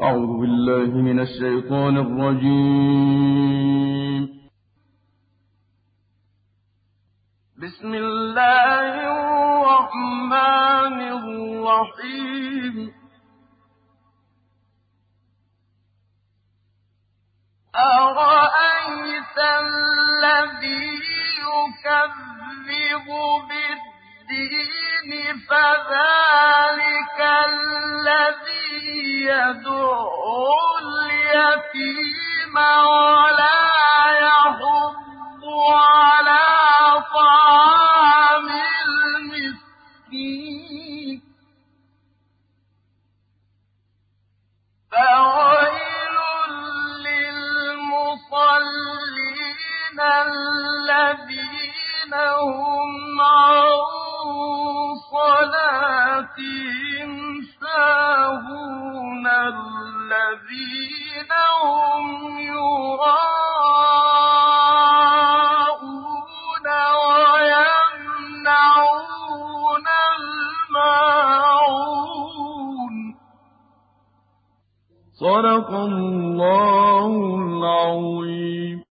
أعوذ بالله من الشيطان الرجيم. بسم الله الرحمن الرحيم. أرأيت الذي يكذب بالدين فذلك الذي يدعو اليتيم ولا يحض على طعام المسكين فويل للمصلين الذين هم عن صلاتهم ساهون الذين هم يراءون ويمنعون الماعون. صدق الله العظيم.